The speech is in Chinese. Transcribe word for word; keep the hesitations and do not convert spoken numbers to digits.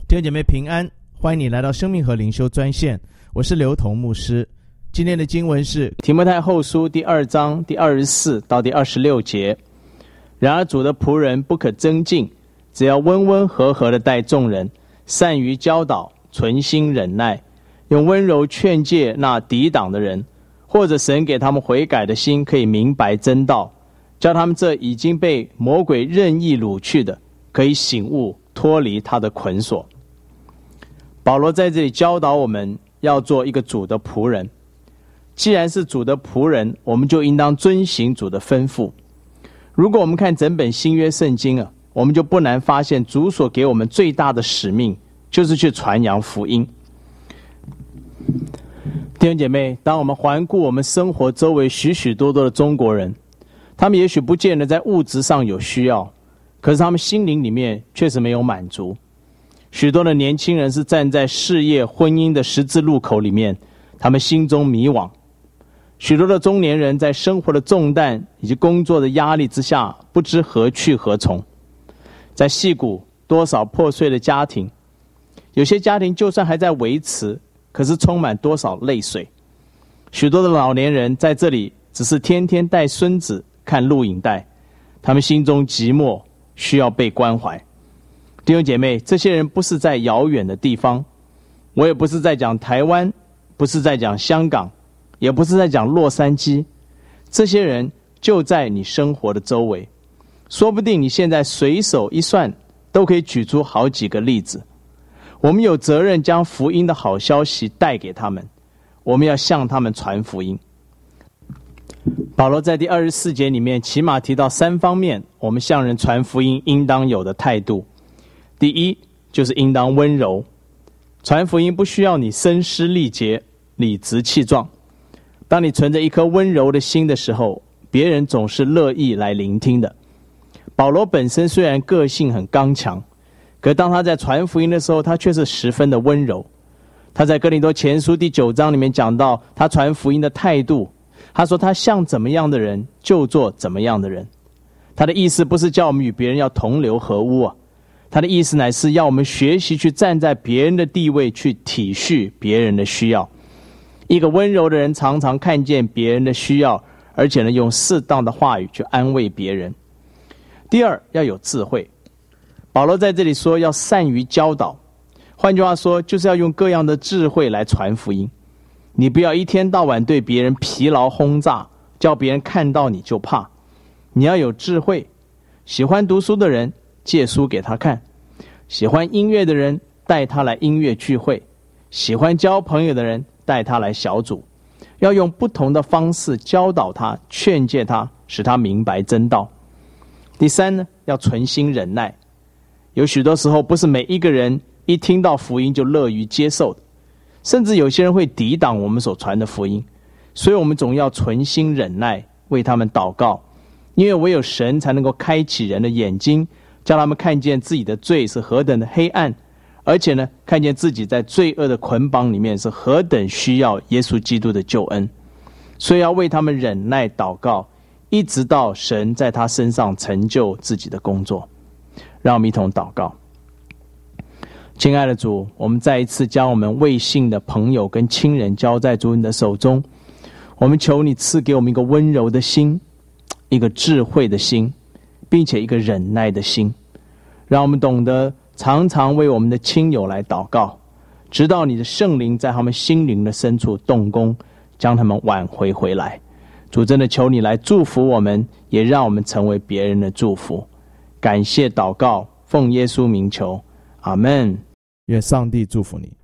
弟兄姐妹平安，欢迎你来到生命和灵修专线，我是刘同牧师。今天的经文是提摩太后书第二章第二十四到第二十六节。然而主的仆人不可增进，只要温温和和的待众人，善于教导，存心忍耐，用温柔劝诫那抵挡的人，或者神给他们悔改的心，可以明白真道，叫他们这已经被魔鬼任意掳去的，可以醒悟，脱离他的捆锁。保罗在这里教导我们要做一个主的仆人。既然是主的仆人，我们就应当遵行主的吩咐。如果我们看整本新约圣经啊，我们就不难发现主所给我们最大的使命，就是去传扬福音。弟兄姐妹，当我们环顾我们生活周围许许多多的中国人，他们也许不见得在物质上有需要，可是他们心灵里面确实没有满足。许多的年轻人是站在事业婚姻的十字路口里面，他们心中迷惘。许多的中年人在生活的重担以及工作的压力之下，不知何去何从。在矽谷，多少破碎的家庭，有些家庭就算还在维持，可是充满多少泪水。许多的老年人在这里只是天天带孙子看录影带，他们心中寂寞，需要被关怀。弟兄姐妹，这些人不是在遥远的地方，我也不是在讲台湾，不是在讲香港，也不是在讲洛杉矶，这些人就在你生活的周围，说不定你现在随手一算，都可以举出好几个例子。我们有责任将福音的好消息带给他们，我们要向他们传福音。保罗在第二十四节里面起码提到三方面，我们向人传福音应当有的态度。第一，就是应当温柔。传福音不需要你声嘶力竭、理直气壮。当你存着一颗温柔的心的时候，别人总是乐意来聆听的。保罗本身虽然个性很刚强，可当他在传福音的时候，他却是十分的温柔。他在哥林多前书第九章里面讲到他传福音的态度，他说他像怎么样的人就做怎么样的人。他的意思不是叫我们与别人要同流合污啊，他的意思乃是要我们学习去站在别人的地位，去体恤别人的需要。一个温柔的人常常看见别人的需要，而且呢，用适当的话语去安慰别人。第二，要有智慧。保罗在这里说要善于教导，换句话说，就是要用各样的智慧来传福音。你不要一天到晚对别人疲劳轰炸，叫别人看到你就怕。你要有智慧。喜欢读书的人借书给他看，喜欢音乐的人带他来音乐聚会，喜欢交朋友的人带他来小组，要用不同的方式教导他，劝诫他，使他明白真道。第三呢，要存心忍耐。有许多时候不是每一个人一听到福音就乐于接受的，甚至有些人会抵挡我们所传的福音，所以我们总要存心忍耐，为他们祷告，因为唯有神才能够开启人的眼睛，叫他们看见自己的罪是何等的黑暗，而且呢，看见自己在罪恶的捆绑里面是何等需要耶稣基督的救恩。所以要为他们忍耐祷告，一直到神在他身上成就自己的工作。让我们一同祷告。亲爱的主，我们再一次将我们未信的朋友跟亲人交在主你的手中，我们求你赐给我们一个温柔的心，一个智慧的心，并且一个忍耐的心，让我们懂得常常为我们的亲友来祷告，直到你的圣灵在他们心灵的深处动工，将他们挽回回来。主，真的求你来祝福我们，也让我们成为别人的祝福。感谢祷告，奉耶稣名求，阿们。 愿上帝祝福你。